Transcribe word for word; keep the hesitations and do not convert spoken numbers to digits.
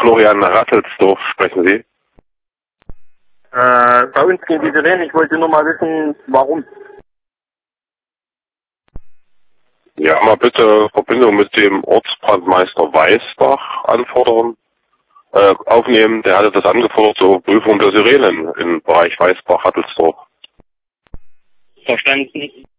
Florian Rattelsdorf sprechen Sie? Äh, bei uns gehen die Sirenen. Ich wollte nur mal wissen, warum. Ja, mal bitte Verbindung mit dem Ortsbrandmeister Weißbach anfordern, äh, aufnehmen. Der hatte das angefordert zur Prüfung der Sirenen im Bereich Weißbach-Rattelsdorf. Verstanden.